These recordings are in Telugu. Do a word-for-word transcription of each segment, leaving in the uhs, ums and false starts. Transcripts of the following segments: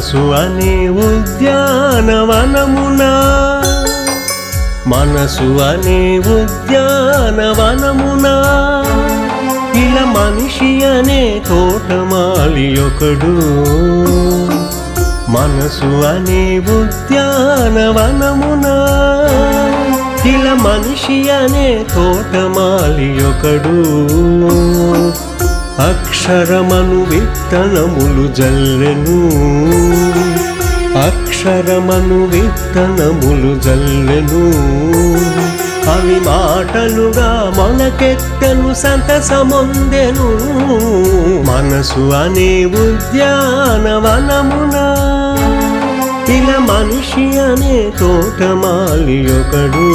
మనసు అనే ఉద్యానవనమునా మనసు అనే ఉద్యానవనమునా ఇలా మనిషి అనే తోటమాలి ఒకడు మనసు అనే ఉద్యానవనమునా ఇలా మనిషి అనే తోటమాలి ఒకడు అక్షరమను విత్తనములు జల్లెను అక్షరమను విత్తనములు జల్లెను అవి మాటలుగా మొలకెత్తెను సంతసమొందెను మనసు అనే ఉద్యానవనమునా ఇలా మనిషి అనే తోటమాలి ఒకడు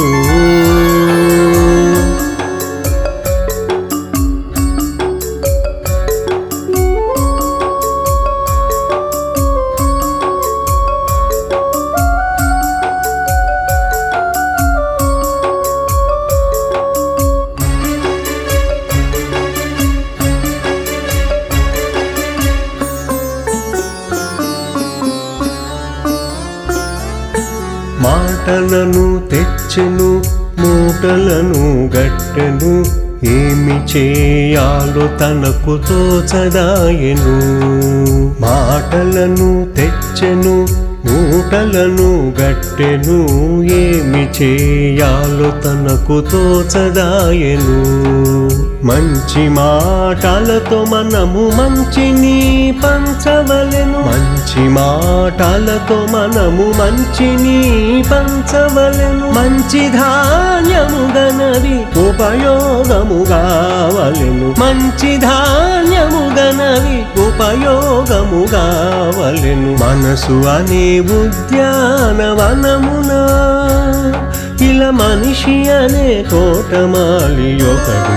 మాటలను తెచ్చెను మూటలను గట్టెను ఏమి చేయాలో తనకు తోచదాయెను మాటలను తెచ్చెను మూటలను గట్టెను ఏమి చేయాలో తనకు తోచదాయెను మంచి మాటలతో మనము మంచిని పంచవలెను మంచి మాటలతో మనము మంచిని పంచవలెను మంచి ధాన్యము గనవి ఉపయోగము కావలెను మంచి ధాన్యము గనవి ఉపయోగము కావలెను మనసు అనే ఉద్యానవనమునా ఇలా మనిషి అనే తోటమాలి ఒకడు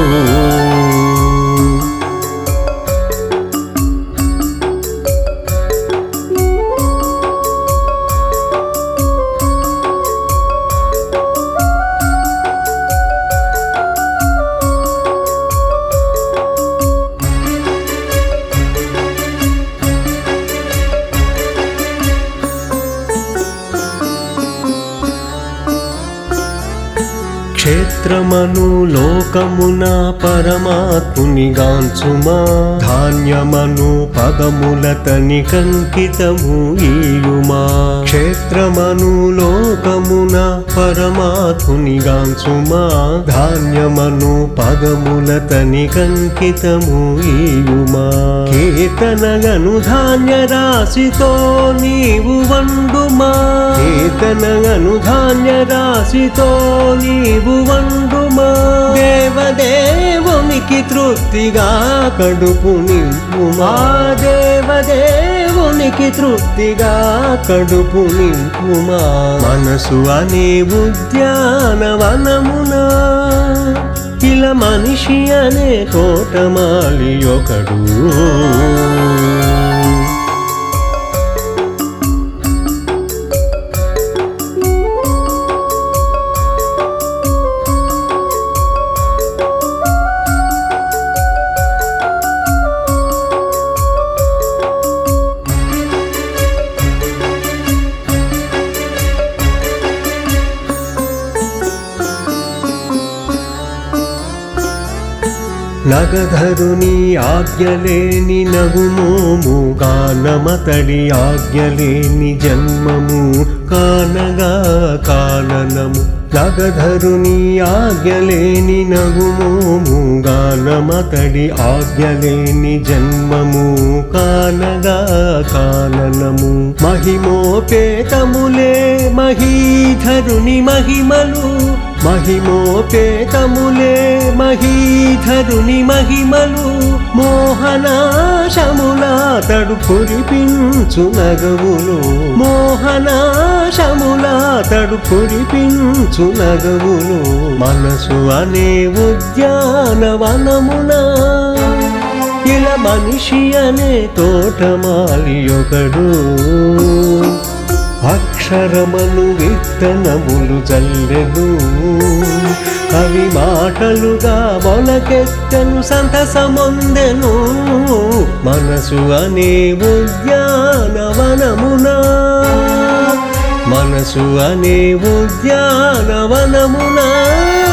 క్షేత్రమను లోకమున పరమాత్ముని గాంచుమా ధాన్యమను పదములతని కంకితము ఈయుమా క్షేత్రమను లోకమున పరమాత్ముని గాంచుమా ధాన్యమను పదములతని కంకితము ఈయుమా కేతనగను ధాన్య రాశితో నీవు వండుమా కేతనగను ధాన్య రాశితో నీవు వండుమా దేవదేవునికి తృప్తిగా కడుపు నింపుమా దేవదేవునికి తృప్తిగా కడుపు నింపుమా మనసు అనే ఉద్యానవనమునా ఇలా మనిషి అనే తోటమాలి ఒకడు నగధరుని ఆజ్ఞలేని నగుమోము గానమతడి ఆజ్ఞలేని జన్మము కానగా కాననము నగధరుని ఆజ్ఞలేని నగుమోము గానమతడి ఆజ్ఞలేని జన్మము కానగా కాననము మహిమోపేతములే మహీధరుని మహిమలు మహిమోపేతములే మహీధరుని మహిమలు మోహనాశములాతడు కురిపించు నగవులు మోహనాశములాతడు కురిపించు నగవులు మనసు అనే ఉద్యానవనమునా ఇలా మనిషి అనే తోటమాలి ఒకడు అక్షరమను విత్తనములు జల్లెను అవి మాటలుగా మొలకెత్తెను సంతసమొందెను మనసు అనే ఉద్యానవనమునా మనసు అనే ఉద్యానవనమునా